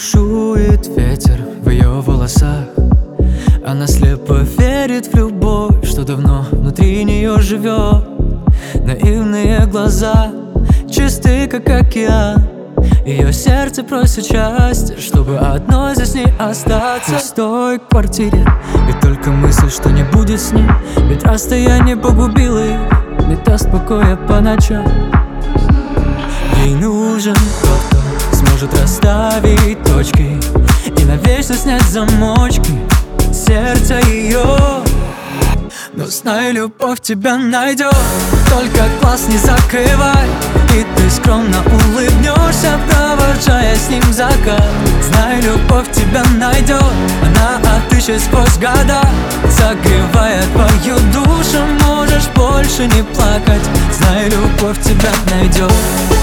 бушует ветер в ее волосах. Она слепо верит в любовь, что давно внутри нее живет. Наивные глаза, чисты как океан. Ее сердце просит счастья, чтобы одной здесь не остаться. В пустой квартире, и только мысль, что не будет с ним. Ведь расстояние погубило их, не даст покоя по ночам. Ей нужен тот, кто сможет расставить точки и навечно снять замочки сердца ее. Но знай, любовь тебя найдет, только глаз не закрывай, и ты скромно улыбнешься, провожая с ним закат. Знай, любовь тебя найдет, она отыщет сквозь года, согревая твою душу, можешь больше не плакать. Знай, любовь тебя найдет.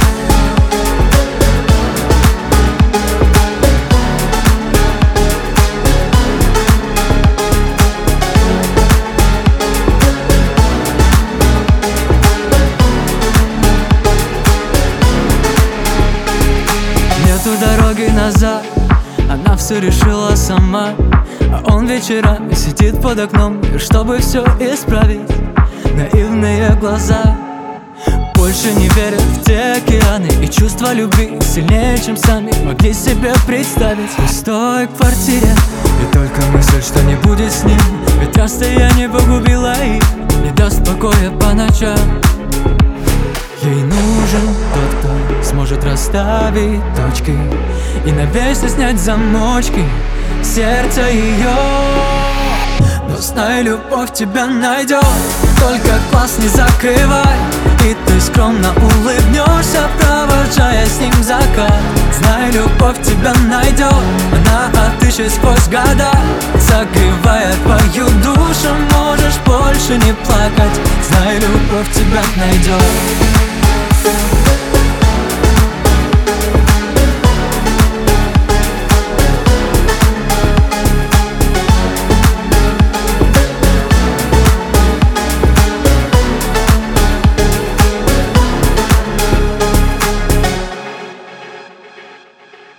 Дороги назад, она все решила сама. А он вечерами сидит под окном, чтобы все исправить. Наивные глаза больше не верят в те океаны, и чувства любви сильнее, чем сами могли себе представить. В пустой квартире, и только мысль, что не будет с ним. Ведь расстояние погубило их, не даст покоя по ночам. Ей нужен тот, кто сможет расставить точки и навечно снять замочки сердца ее. Но знай, любовь тебя найдет, только глаз не закрывай, и ты скромно улыбнешься, провожая с ним закат. Знай, любовь тебя найдет, она отыщет сквозь года, согревая твою душу, можешь больше не плакать. Знай, любовь тебя найдет.